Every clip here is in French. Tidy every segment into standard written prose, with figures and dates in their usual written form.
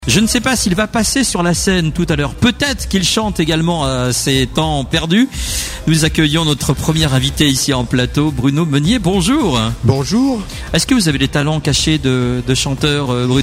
Je ne sais pas s'il va passer sur la scène tout à l'heure. Peut-être qu'il chante également à ses temps perdus. Nous accueillons notre premier invité ici en plateau, Bruno Meunier. Bonjour. Bonjour. Est-ce que vous avez des talents cachés de chanteur, Bruno ?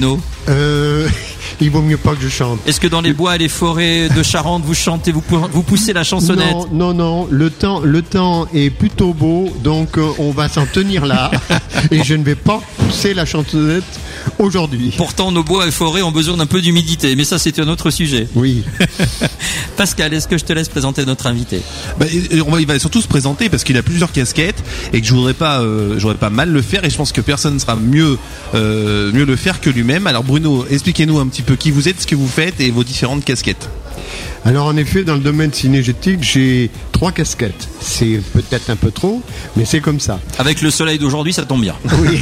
Il vaut mieux pas que je chante. Est-ce que dans les bois et les forêts de Charente, vous chantez, vous poussez la chansonnette ? Non. Le temps est plutôt beau, donc on va s'en tenir là. Et je ne vais pas pousser la chansonnette aujourd'hui. Pourtant, nos bois et forêts ont besoin d'un peu d'humidité, mais ça, c'est un autre sujet. Oui. Pascal, est-ce que je te laisse présenter notre invité ? Il va surtout se présenter parce qu'il a plusieurs casquettes et que je voudrais pas mal le faire, et je pense que personne ne sera mieux le faire que lui-même. Alors Bruno, expliquez-nous un petit peu qui vous êtes, ce que vous faites et vos différentes casquettes. Alors en effet, dans le domaine cynégétique, j'ai 3 casquettes. C'est peut-être un peu trop, mais c'est comme ça. Avec le soleil d'aujourd'hui, ça tombe bien. Oui.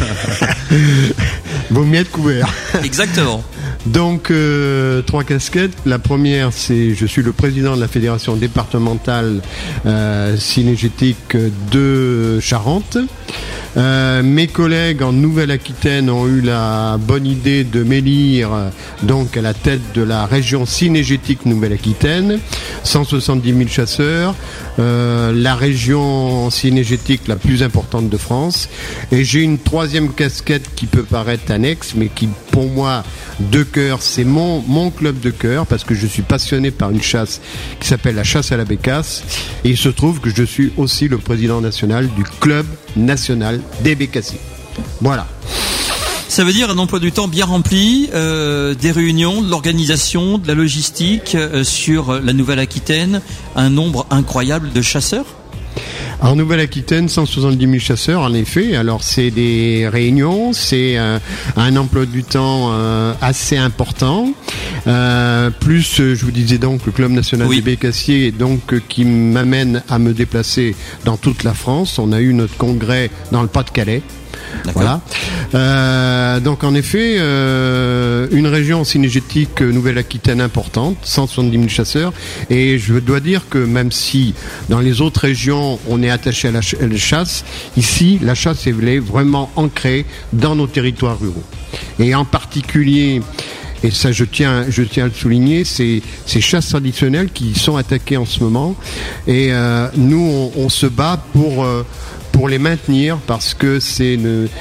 Vaut mieux être couvert. Exactement. Donc 3 casquettes. La première, c'est je suis le président de la fédération départementale cynégétique de Charente. Mes collègues en Nouvelle-Aquitaine ont eu la bonne idée de m'élire donc à la tête de la région cynégétique Nouvelle-Aquitaine, 170 000 chasseurs, la région cynégétique la plus importante de France. Et j'ai une 3e casquette qui peut paraître annexe, mais qui pour moi de cœur, c'est mon club de cœur, parce que je suis passionné par une chasse qui s'appelle la chasse à la bécasse, et il se trouve que je suis aussi le président national du club national des bécassiers. Voilà. Ça veut dire un emploi du temps bien rempli, des réunions, de l'organisation, de la logistique sur la Nouvelle-Aquitaine, un nombre incroyable de chasseurs. En Nouvelle-Aquitaine, 170 000 chasseurs, en effet. Alors, c'est des réunions, c'est un emploi du temps assez important. Plus, je vous disais donc, le Club national des bécassiers, donc qui m'amène à me déplacer dans toute la France. On a eu notre congrès dans le Pas-de-Calais. D'accord. Voilà. Donc en effet, une région cynégétique Nouvelle-Aquitaine importante, 170 000 chasseurs, et je dois dire que même si dans les autres régions on est attaché à la chasse, ici la chasse est vraiment ancrée dans nos territoires ruraux. Et en particulier, et ça je tiens à le souligner, c'est ces chasses traditionnelles qui sont attaquées en ce moment, et nous on se bat pour les maintenir, parce que c'est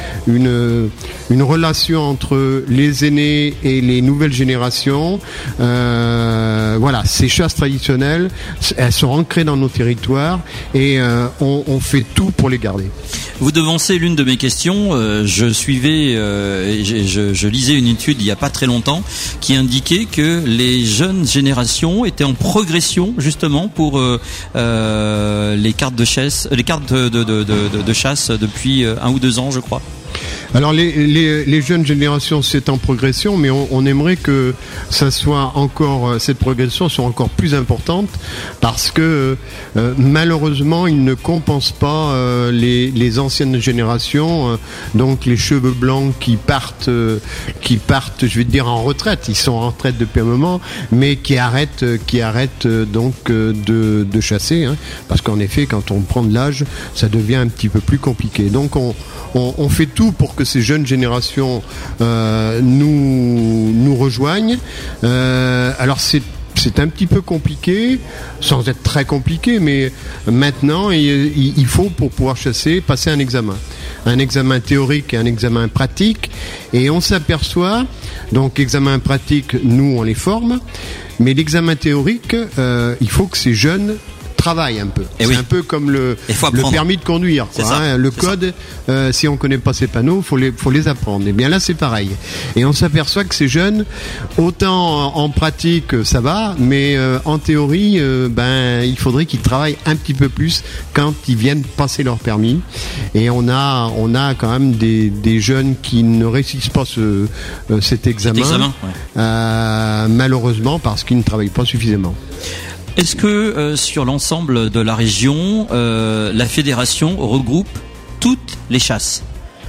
une relation entre les aînés et les nouvelles générations. Voilà, ces chasses traditionnelles, elles sont ancrées dans nos territoires, et on fait tout pour les garder. Vous devancez l'une de mes questions. Je suivais, je lisais une étude il n'y a pas très longtemps qui indiquait que les jeunes générations étaient en progression justement pour les cartes de chasse, les cartes de chasse depuis 1 ou 2 ans, je crois. Alors les jeunes générations, c'est en progression, mais on aimerait que ça soit encore, cette progression soit encore plus importante, parce que malheureusement ils ne compensent pas les anciennes générations, donc les cheveux blancs qui partent, je vais dire en retraite. Ils sont en retraite depuis un moment, mais qui arrêtent donc de chasser, hein, parce qu'en effet, quand on prend de l'âge, ça devient un petit peu plus compliqué. Donc on fait tout pour que ces jeunes générations nous rejoignent. Alors c'est un petit peu compliqué, sans être très compliqué, mais maintenant il faut, pour pouvoir chasser, passer un examen théorique et un examen pratique, et on s'aperçoit, donc examen pratique, nous on les forme, mais l'examen théorique, il faut que ces jeunes travail un peu. Et c'est un peu comme le permis de conduire, quoi, hein. Le code, si on connaît pas ces panneaux, faut les apprendre. Et bien là, c'est pareil. Et on s'aperçoit que ces jeunes, autant en pratique, ça va, mais en théorie, il faudrait qu'ils travaillent un petit peu plus quand ils viennent passer leur permis. Et on a quand même des jeunes qui ne réussissent pas cet examen, malheureusement, parce qu'ils ne travaillent pas suffisamment. Est-ce que sur l'ensemble de la région, la fédération regroupe toutes les chasses ?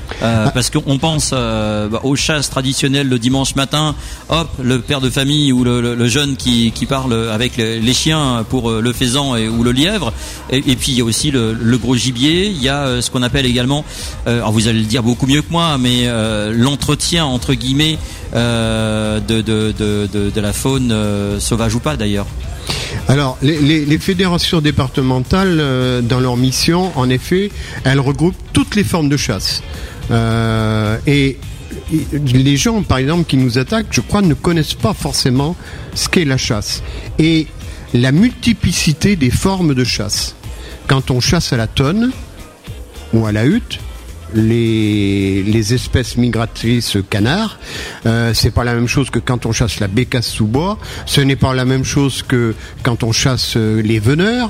Parce qu'on pense aux chasses traditionnelles le dimanche matin, hop, le père de famille ou le jeune qui parle avec les chiens pour le faisan ou le lièvre, et puis il y a aussi le gros gibier, il y a ce qu'on appelle également, alors vous allez le dire beaucoup mieux que moi, mais l'entretien entre guillemets de la faune sauvage ou pas d'ailleurs. Alors, les fédérations départementales, dans leur mission, en effet, elles regroupent toutes les formes de chasse. Et les gens, par exemple, qui nous attaquent, je crois, ne connaissent pas forcément ce qu'est la chasse. Et la multiplicité des formes de chasse. Quand on chasse à la tonne ou à la hutte, les espèces migratrices canards, c'est pas la même chose que quand on chasse la bécasse sous bois, ce n'est pas la même chose que quand on chasse les veneurs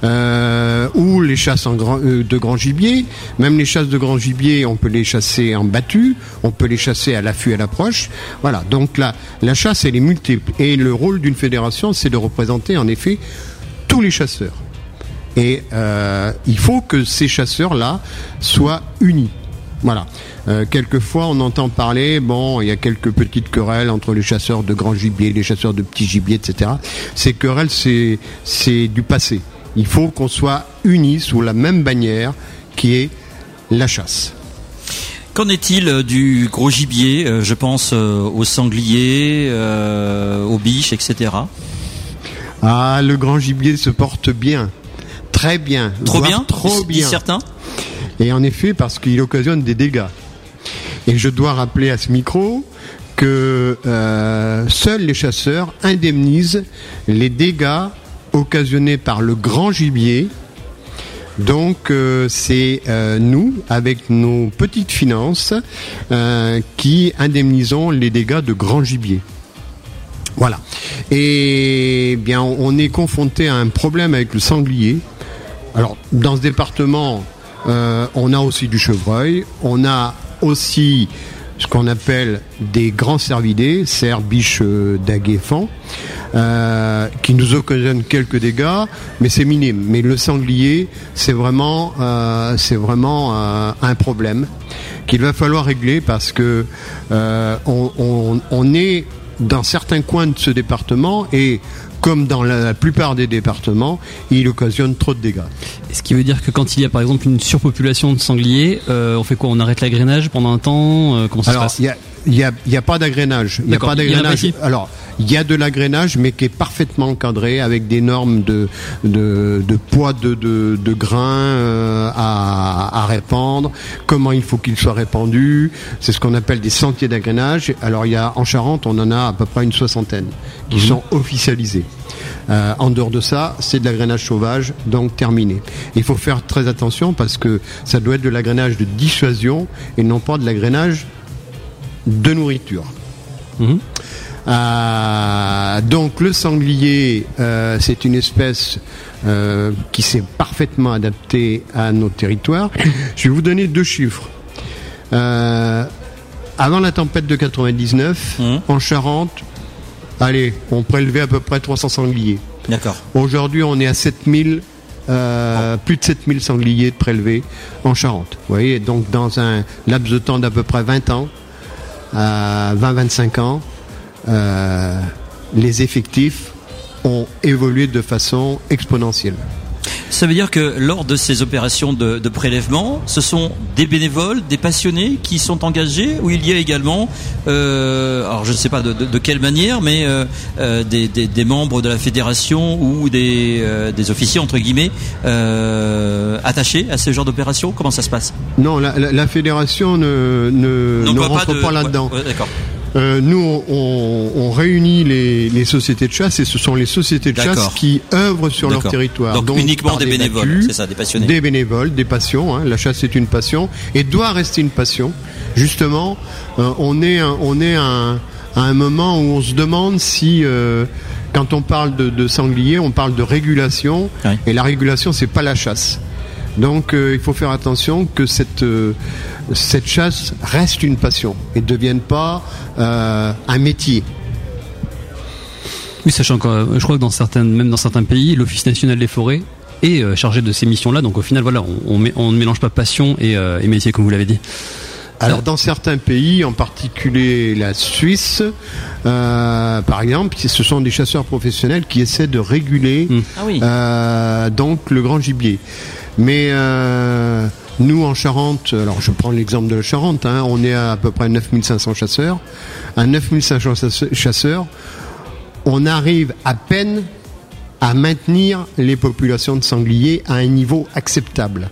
ou les chasses de grand gibier. Même les chasses de grand gibier, on peut les chasser en battu, on peut les chasser à l'affût et à l'approche. Voilà, donc la chasse elle est multiple, et le rôle d'une fédération, c'est de représenter en effet tous les chasseurs. Et il faut que ces chasseurs-là soient unis. Voilà. Quelquefois, on entend parler, il y a quelques petites querelles entre les chasseurs de grand gibier, les chasseurs de petit gibier, etc. Ces querelles, c'est du passé. Il faut qu'on soit unis sous la même bannière qui est la chasse. Qu'en est-il du gros gibier ? Je pense aux sangliers, aux biches, etc. Ah, le grand gibier se porte bien. Très bien. Trop bien ? Trop bien. Certains ? Et en effet, parce qu'il occasionne des dégâts. Et je dois rappeler à ce micro que seuls les chasseurs indemnisent les dégâts occasionnés par le grand gibier. Donc c'est nous, avec nos petites finances, qui indemnisons les dégâts de grand gibier. Voilà. Et bien, on est confronté à un problème avec le sanglier. Alors, dans ce département, on a aussi du chevreuil, on a aussi ce qu'on appelle des grands cervidés, cerfs, biches, dagues, fans, qui nous occasionnent quelques dégâts, mais c'est minime. Mais le sanglier, c'est vraiment un problème qu'il va falloir régler, parce que on est dans certains coins de ce département, et comme dans la plupart des départements, il occasionne trop de dégâts. Ce qui veut dire que quand il y a par exemple une surpopulation de sangliers, on fait quoi ? On arrête l'agrainage pendant un temps ? Comment ça se passe ? Il y a pas d'agrainage. Il y a pas d'agrainage. Alors, il y a de l'agrainage, mais qui est parfaitement encadré avec des normes de poids de grains à répandre, comment il faut qu'il soit répandu. C'est ce qu'on appelle des sentiers d'agrainage. Alors, en Charente, on en a à peu près une 60aine qui sont officialisés. En dehors de ça, c'est de l'agrainage sauvage, donc terminé. Il faut faire très attention, parce que ça doit être de l'agrainage de dissuasion et non pas de l'agrainage de nourriture. Donc le sanglier, c'est une espèce qui s'est parfaitement adaptée à nos territoires. Je vais vous donner 2 chiffres. Avant la tempête de 99, en Charente, on prélevait à peu près 300 sangliers. D'accord. Aujourd'hui, on est à 7000, plus de 7000 sangliers prélevés en Charente. Vous voyez, donc dans un laps de temps d'à peu près 20 ans, 20-25 ans, les effectifs ont évolué de façon exponentielle. Ça veut dire que lors de ces opérations de prélèvement, ce sont des bénévoles, des passionnés qui sont engagés, ou il y a également, alors je ne sais pas de quelle manière, mais des membres de la fédération ou des officiers entre guillemets attachés à ce genre d'opération. Comment ça se passe ? Non, la fédération ne rentre pas là-dedans. Ouais, d'accord. Nous, on réunit les sociétés de chasse, et ce sont les sociétés de chasse qui œuvrent sur leur territoire. Donc uniquement des bénévoles, c'est ça, des passionnés. Des bénévoles, des passions. La chasse est une passion et doit rester une passion. Justement, on est à un moment où on se demande si, quand on parle de sanglier, on parle de régulation, et la régulation, c'est pas la chasse. Donc il faut faire attention que cette chasse reste une passion et ne devienne pas un métier. Oui, sachant que je crois que même dans certains pays, l'Office national des forêts est chargé de ces missions-là. Donc au final, voilà, on ne mélange pas passion et métier, comme vous l'avez dit. Alors dans certains pays, en particulier la Suisse, par exemple, ce sont des chasseurs professionnels qui essaient de réguler donc le grand gibier. Mais nous en Charente, alors je prends l'exemple de la Charente, on est à peu près 9500 chasseurs. À 9500 chasseurs, on arrive à peine à maintenir les populations de sangliers à un niveau acceptable.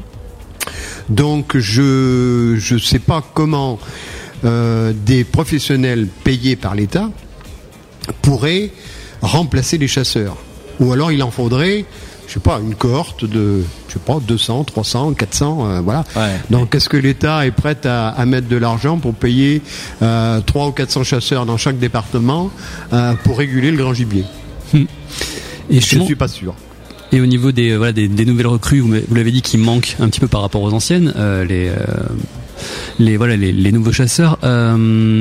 Donc je sais pas comment des professionnels payés par l'État pourraient remplacer les chasseurs. Ou alors il en faudrait, je sais pas, une cohorte de, 200, 300, 400, voilà. Ouais. Donc est-ce que l'État est prêt à mettre de l'argent pour payer 300 ou 400 chasseurs dans chaque département pour réguler le grand gibier? Et je ne suis pas sûr. Et au niveau des nouvelles recrues, vous l'avez dit, qui manquent un petit peu par rapport aux anciennes, les nouveaux chasseurs. À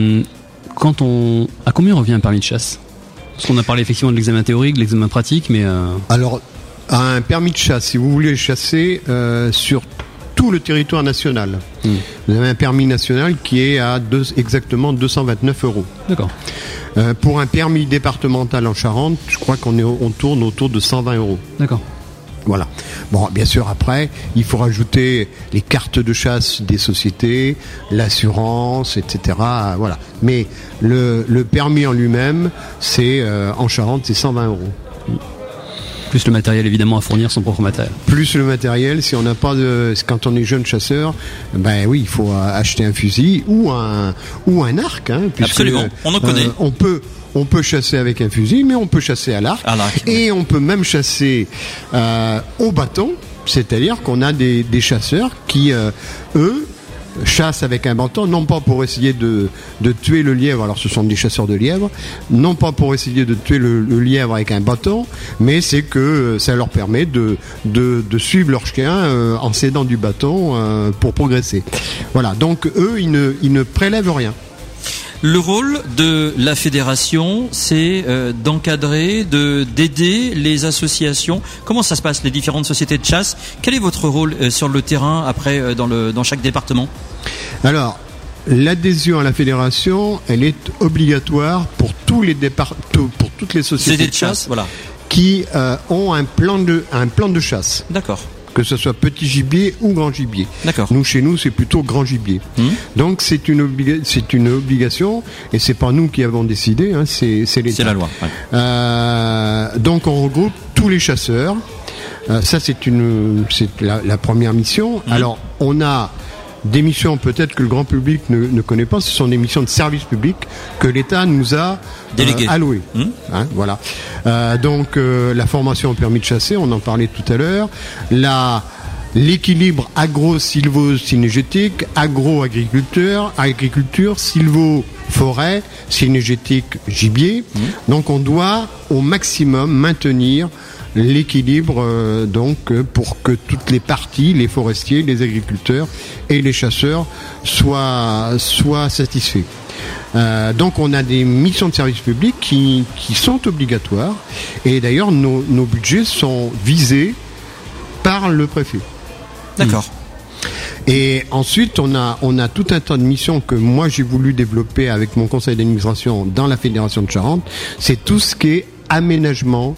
combien revient un permis de chasse? Parce qu'on a parlé effectivement de l'examen théorique, de l'examen pratique, mais alors un permis de chasse, si vous voulez chasser sur tout le territoire national, vous avez un permis national qui est à exactement 229 €. D'accord. Pour un permis départemental en Charente, je crois on tourne autour de 120 €. D'accord. Voilà. Bon, bien sûr, après, il faut rajouter les cartes de chasse des sociétés, l'assurance, etc. Voilà. Mais le permis en lui-même, c'est en Charente, c'est 120 €. Plus le matériel, évidemment, à fournir son propre matériel. Plus le matériel, si on n'a pas quand on est jeune chasseur, ben oui, il faut acheter un fusil ou un arc, puisque, absolument, on en connaît. On peut chasser avec un fusil, mais on peut chasser à l'arc. Et on peut même chasser au bâton, c'est-à-dire qu'on a des chasseurs qui, eux, chassent avec un bâton, non pas pour essayer de tuer le lièvre, alors ce sont des chasseurs de lièvres, non pas pour essayer de tuer le lièvre avec un bâton, mais c'est que ça leur permet de suivre leur chien en s'aidant du bâton pour progresser. Voilà, donc eux, ils ne prélèvent rien. Le rôle de la fédération, c'est d'encadrer, d'aider les associations. Comment ça se passe, les différentes sociétés de chasse? Quel est votre rôle sur le terrain après dans chaque département? Alors, l'adhésion à la fédération, elle est obligatoire pour tous les pour toutes les sociétés de chasse, voilà, qui ont un plan de chasse. D'accord. Que ce soit petit gibier ou grand gibier. D'accord. Nous, chez nous, c'est plutôt grand gibier. Donc, c'est une obligation, et c'est pas nous qui avons décidé, c'est l'État. C'est la loi. Ouais. Donc, on regroupe tous les chasseurs. Ça, c'est la première mission. Alors, on a des missions peut-être que le grand public ne connaît pas. Ce sont des missions de service public que l'État nous a allouées. Voilà. Donc la formation au permis de chasser, on en parlait tout à l'heure. L'équilibre agro-sylvo-cynégétique, agriculture, sylvo-forêt, cynégétique, gibier. Donc on doit au maximum maintenir l'équilibre pour que toutes les parties, les forestiers, les agriculteurs et les chasseurs soient satisfaits. Donc on a des missions de service public qui sont obligatoires, et d'ailleurs nos budgets sont visés par le préfet. D'accord. Et ensuite on a tout un tas de missions que moi j'ai voulu développer avec mon conseil d'administration dans la Fédération de Charente. C'est tout ce qui est aménagement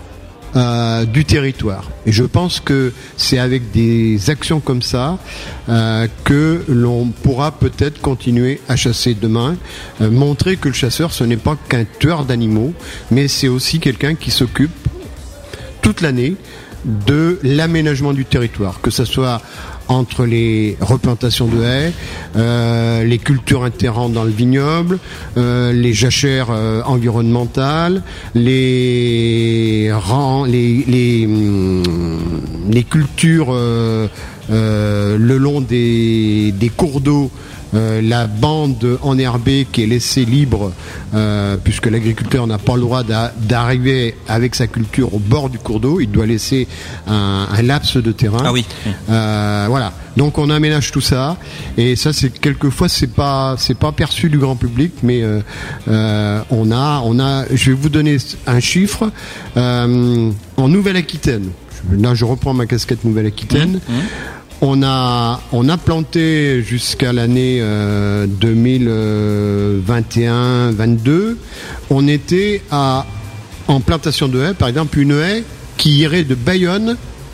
du territoire. Et je pense que c'est avec des actions comme ça que l'on pourra peut-être continuer à chasser demain, montrer que le chasseur, ce n'est pas qu'un tueur d'animaux, mais c'est aussi quelqu'un qui s'occupe toute l'année de l'aménagement du territoire, que ce soit entre les replantations de haies, les cultures intéressantes dans le vignoble, les jachères environnementales, les cultures le long des cours d'eau, la bande enherbée qui est laissée libre, puisque l'agriculteur n'a pas le droit d'arriver avec sa culture au bord du cours d'eau, il doit laisser un laps de terrain. Ah oui. Voilà. Donc on aménage tout ça, et ça quelquefois c'est pas perçu du grand public, mais on a. Je vais vous donner un chiffre. En Nouvelle-Aquitaine, là je reprends ma casquette Nouvelle-Aquitaine. On a planté jusqu'à l'année 2021-22. On était en plantation de haies, par exemple une haie qui irait de Bayonne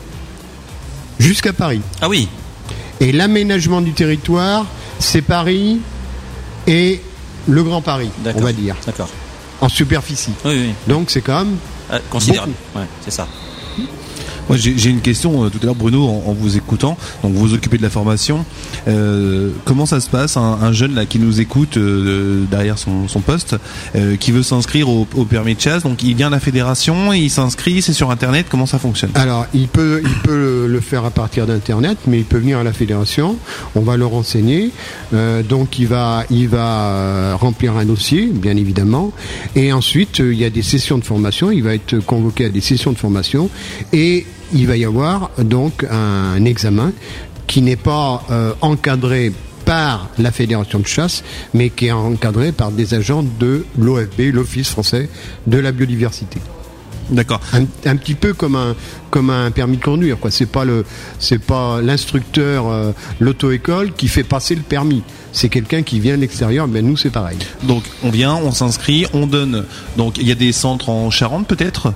jusqu'à Paris. Ah oui. Et l'aménagement du territoire, c'est Paris et le Grand Paris, D'accord. on va dire, D'accord. en superficie. Oui. Donc c'est quand même Considérable. Ouais, c'est ça. Moi, j'ai une question tout à l'heure, Bruno, en vous écoutant. Donc, vous vous occupez de la formation. Comment ça se passe, un jeune là qui nous écoute derrière son poste, qui veut s'inscrire au permis de chasse. Donc, il vient à la fédération, il s'inscrit, c'est sur Internet. Comment ça fonctionne? Alors, il peut le faire à partir d'Internet, mais il peut venir à la fédération. On va le renseigner. Donc, il va remplir un dossier, bien évidemment. Et ensuite, il y a des sessions de formation. Il va être convoqué à des sessions de formation et il va y avoir donc un examen qui n'est pas encadré par la fédération de chasse, mais qui est encadré par des agents de l'OFB, l'Office français de la biodiversité. D'accord. Un petit peu comme un permis de conduire, quoi. C'est pas l'instructeur, l'auto-école qui fait passer le permis. C'est quelqu'un qui vient de l'extérieur. Mais nous, c'est pareil. Donc, on vient, on s'inscrit, on donne. Donc, il y a des centres en Charente, peut-être?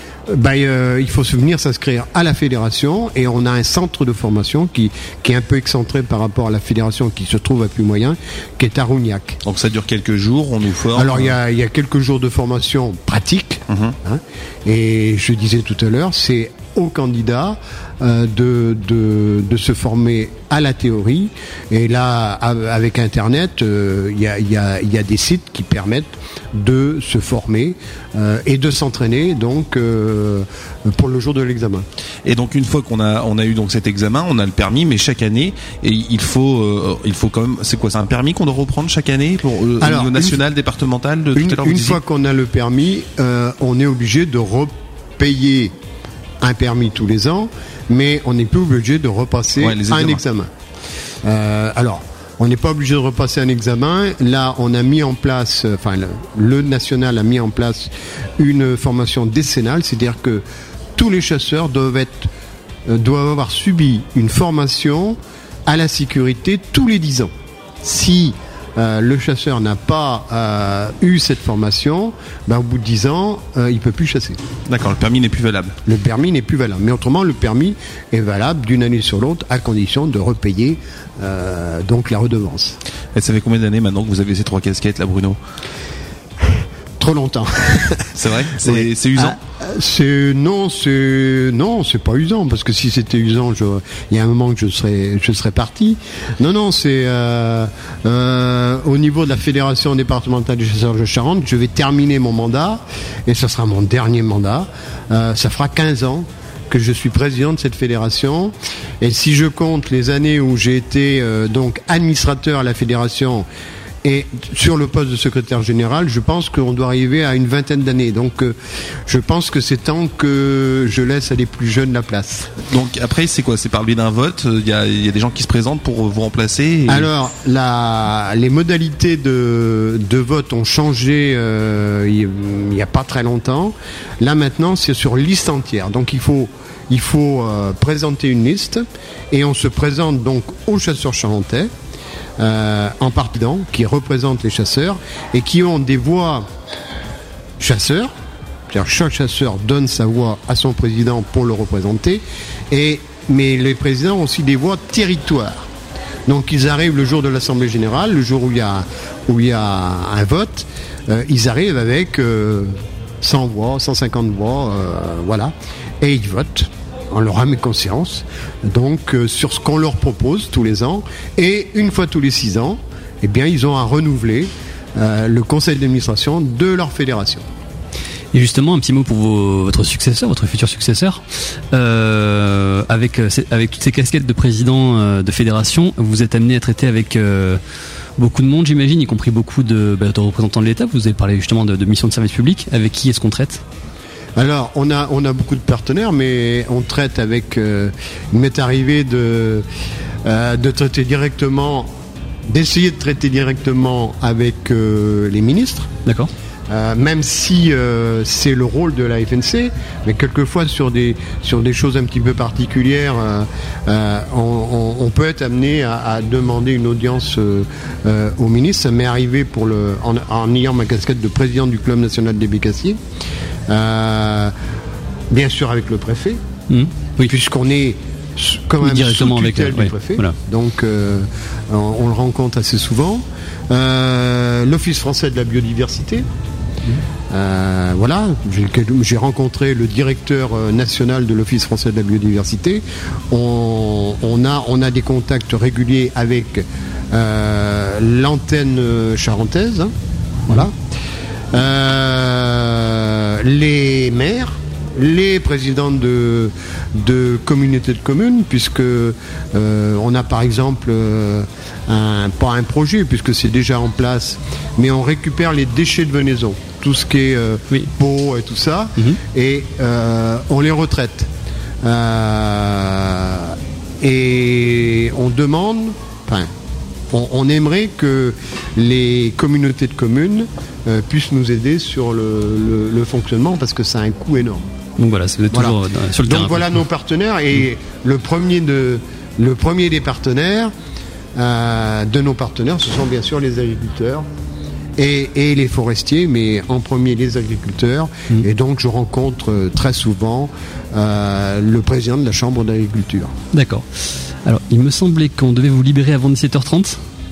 Il faut se venir s'inscrire à la fédération et on a un centre de formation qui est un peu excentré par rapport à la fédération qui se trouve à Puy-Moyen, qui est à Rougnac. Donc ça dure quelques jours, on nous forme. Alors il y a quelques jours de formation pratique, et je disais tout à l'heure, c'est aux candidats de se former à la théorie. Et là, avec Internet, il y a des sites qui permettent de se former et de s'entraîner donc pour le jour de l'examen. Et donc une fois qu'on a eu donc cet examen, on a le permis, mais chaque année, et il faut quand même, c'est quoi, c'est un permis qu'on doit reprendre chaque année pour au niveau national, départemental, de tout à l'heure. Une fois qu'on a le permis, on est obligé de repayer un permis tous les ans, mais on n'est plus obligé de repasser un examen. Alors, on n'est pas obligé de repasser un examen. Là, on a mis en place, le national a mis en place une formation décennale, c'est-à-dire que tous les chasseurs doivent avoir subi une formation à la sécurité tous les 10 ans. Si le chasseur n'a pas eu cette formation, au bout de 10 ans, il ne peut plus chasser. D'accord, le permis n'est plus valable. Le permis n'est plus valable. Mais autrement, le permis est valable d'une année sur l'autre à condition de repayer donc la redevance. Et ça fait combien d'années maintenant que vous avez ces 3 casquettes là, Bruno? Trop longtemps. C'est vrai? Oui. C'est usant? Non, c'est pas usant, parce que si c'était usant, il y a un moment que je serais parti. Non, c'est au niveau de la Fédération départementale des chasseurs de Charente, je vais terminer mon mandat, et ce sera mon dernier mandat. Ça fera 15 ans que je suis président de cette fédération, et si je compte les années où j'ai été donc administrateur à la fédération et sur le poste de secrétaire général, je pense qu'on doit arriver à une 20aine d'années. Donc je pense que c'est temps que je laisse à des plus jeunes la place. Donc après, c'est quoi? C'est par le biais d'un vote? Il y a des gens qui se présentent pour vous remplacer Alors, les modalités de vote ont changé il n'y a pas très longtemps. Là maintenant, c'est sur liste entière. Donc il faut présenter une liste, et on se présente donc aux chasseurs charentais en partisan, qui représentent les chasseurs et qui ont des voix chasseurs. C'est-à-dire chaque chasseur donne sa voix à son président pour le représenter, mais les présidents ont aussi des voix territoire. Donc ils arrivent le jour de l'Assemblée Générale, le jour où il y a un vote, ils arrivent avec 100 voix, 150 voix, voilà, et ils votent en leur âme et conscience, donc sur ce qu'on leur propose tous les ans, et une fois tous les 6 ans, eh bien ils ont à renouveler le conseil d'administration de leur fédération. Et justement, un petit mot pour votre successeur, votre futur successeur. Avec toutes ces casquettes de président de fédération, vous êtes amené à traiter avec beaucoup de monde, j'imagine, y compris beaucoup de représentants de l'État. Vous avez parlé justement de missions de service public. Avec qui est-ce qu'on traite ? Alors, on a beaucoup de partenaires, mais on traite avec. Il m'est arrivé de traiter directement, d'essayer de traiter directement avec les ministres. D'accord. même si c'est le rôle de la FNC, mais quelquefois sur des choses un petit peu particulières, on peut être amené à demander une audience au ministre. Ça m'est arrivé en ayant ma casquette de président du Club national des bécassiers, bien sûr avec le préfet, oui. puisqu'on est quand même directement sous tutelle avec du préfet, voilà. donc on le rencontre assez souvent. L'Office français de la biodiversité. Voilà, j'ai rencontré le directeur national de l'Office français de la biodiversité. On a des contacts réguliers avec l'antenne charentaise, hein, voilà. Les maires, les présidents de communautés de communes, puisque on a par exemple pas un projet puisque c'est déjà en place, mais on récupère les déchets de venaison, tout ce qui est peau et tout ça, et on les retraite. Et on demande, on aimerait que les communautés de communes puissent nous aider sur le fonctionnement, parce que ça a un coût énorme. Donc voilà, vous êtes toujours sur le terrain. Donc voilà nos partenaires, et le premier des partenaires de nos partenaires, ce sont bien sûr les agriculteurs et les forestiers, mais en premier les agriculteurs. Et donc je rencontre très souvent le président de la Chambre d'agriculture. D'accord. Alors il me semblait qu'on devait vous libérer avant 17h30.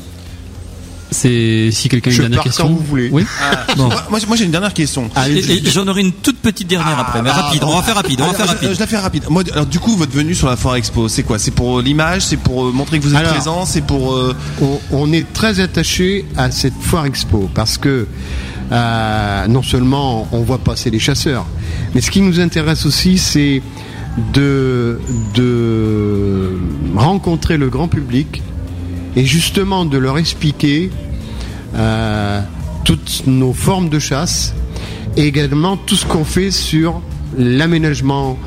C'est si quelqu'un a une dernière question. Quand vous voulez. Oui. Bon. Moi j'ai une dernière question. Et j'en aurai une toute petite dernière après, mais rapide. On va faire rapide. Je la fais rapide. Moi, alors du coup, votre venue sur la Foire Expo, c'est quoi? C'est pour l'image, c'est pour montrer que vous êtes présent, c'est pour. On est très attaché à cette Foire Expo parce que non seulement on voit passer les chasseurs, mais ce qui nous intéresse aussi, c'est de rencontrer le grand public et justement de leur expliquer toutes nos formes de chasse et également tout ce qu'on fait sur l'aménagement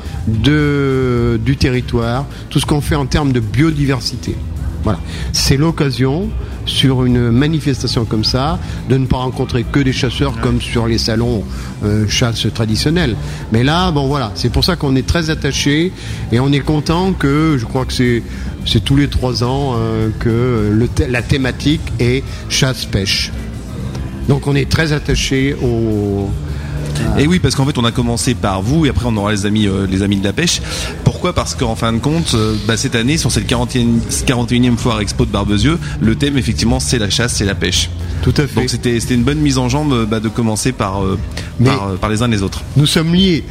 du territoire, tout ce qu'on fait en termes de biodiversité. Voilà. C'est l'occasion, sur une manifestation comme ça, de ne pas rencontrer que des chasseurs comme sur les salons chasse traditionnels. Mais là, bon voilà, c'est pour ça qu'on est très attachés et on est content que, je crois que c'est tous les 3 ans que la thématique est chasse-pêche. Donc on est très attachés au... Et oui, parce qu'en fait on a commencé par vous et après on aura les amis de la pêche. Pourquoi? Parce qu'en fin de compte, cette année, sur cette 41e Foire Expo de Barbezieux, le thème effectivement c'est la chasse, c'est la pêche. Tout à fait. Donc c'était une bonne mise en jambe de commencer par les uns les autres. Nous sommes liés.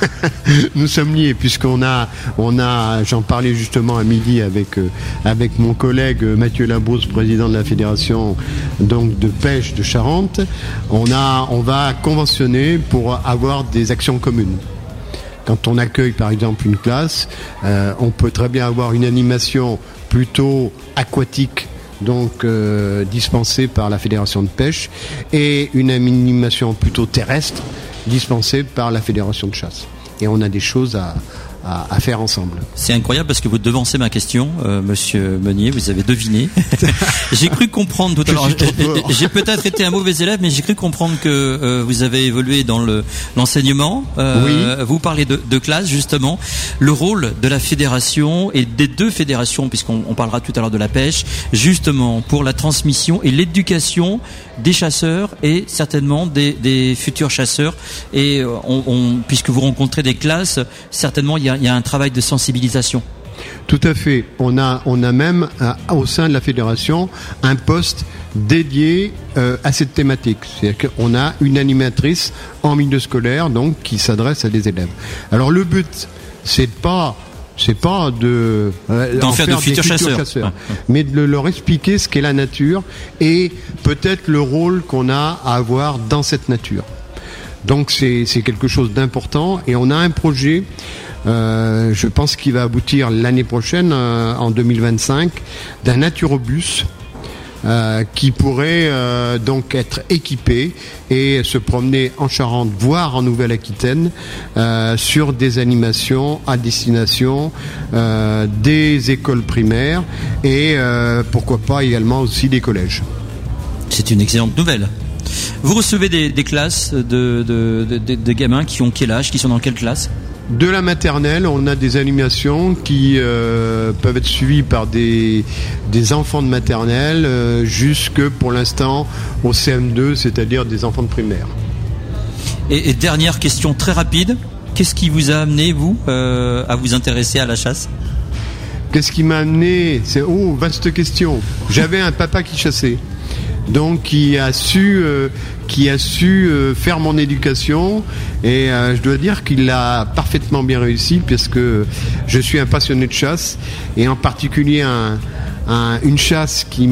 Nous sommes liés puisqu'on a, j'en parlais justement à midi avec mon collègue Mathieu Labrousse, président de la fédération donc de pêche de Charente. On va conventionner pour avoir des actions communes. Quand on accueille par exemple une classe, on peut très bien avoir une animation plutôt aquatique, donc dispensée par la fédération de pêche, et une animation plutôt terrestre dispensée par la fédération de chasse. Et on a des choses à faire ensemble. C'est incroyable parce que vous devancez ma question, monsieur Meunier, vous avez deviné. J'ai cru comprendre tout à l'heure. J'ai peut-être été un mauvais élève, mais j'ai cru comprendre que vous avez évolué dans l'enseignement. Oui. Vous parlez de classe, justement. Le rôle de la fédération et des 2 fédérations, puisqu'on parlera tout à l'heure de la pêche, justement pour la transmission et l'éducation des chasseurs et certainement des futurs chasseurs. Et puisque vous rencontrez des classes, certainement il y a un travail de sensibilisation. Tout à fait. On a même au sein de la fédération un poste dédié à cette thématique. C'est-à-dire qu'on a une animatrice en milieu scolaire donc qui s'adresse à des élèves. Alors le but, c'est pas d'en faire de futurs chasseurs, mais de leur expliquer ce qu'est la nature et peut-être le rôle qu'on a à avoir dans cette nature. Donc c'est quelque chose d'important et on a un projet, je pense qu'il va aboutir l'année prochaine, en 2025, d'un naturobus qui pourrait donc être équipé et se promener en Charente, voire en Nouvelle-Aquitaine, sur des animations à destination des écoles primaires et pourquoi pas également aussi des collèges. C'est une excellente nouvelle. Vous recevez des classes de gamins qui ont quel âge, qui sont dans quelle classe? De la maternelle, on a des animations qui peuvent être suivies par des enfants de maternelle jusque pour l'instant au CM2, c'est-à-dire des enfants de primaire. Et dernière question très rapide, qu'est-ce qui vous a amené, vous, à vous intéresser à la chasse? Qu'est-ce qui m'a amené? Vaste question. J'avais un papa qui chassait. Donc qui a su faire mon éducation et je dois dire qu'il l'a parfaitement bien réussi parce que je suis un passionné de chasse et en particulier une chasse qui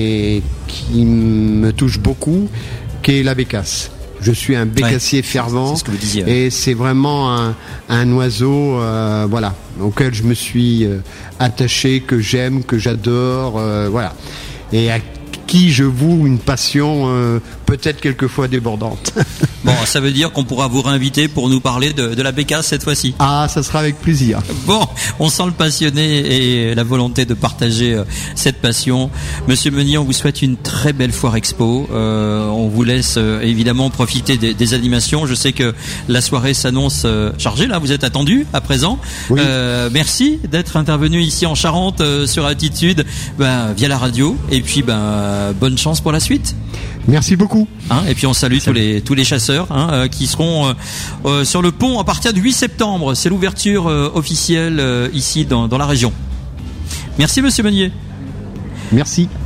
me touche beaucoup, qui est la bécasse. Je suis un bécassier fervent, c'est ce que vous disiez, et c'est vraiment un oiseau auquel je me suis attaché, que j'aime, que j'adore, voilà. Et à qui je voue une passion peut-être quelquefois débordante. Bon, ça veut dire qu'on pourra vous réinviter pour nous parler de la bécasse cette fois-ci. Ah, ça sera avec plaisir. Bon, on sent le passionné et la volonté de partager cette passion. Monsieur Meunier, on vous souhaite une très belle foire expo. On vous laisse évidemment profiter des animations. Je sais que la soirée s'annonce chargée. Là, vous êtes attendu à présent. Oui. Merci d'être intervenu ici en Charente sur Attitude via la radio. Et puis bonne chance pour la suite. Merci beaucoup. Et puis on salue tous les chasseurs qui seront sur le pont à partir du 8 septembre. C'est l'ouverture officielle ici dans la région. Merci Monsieur Meunier. Merci.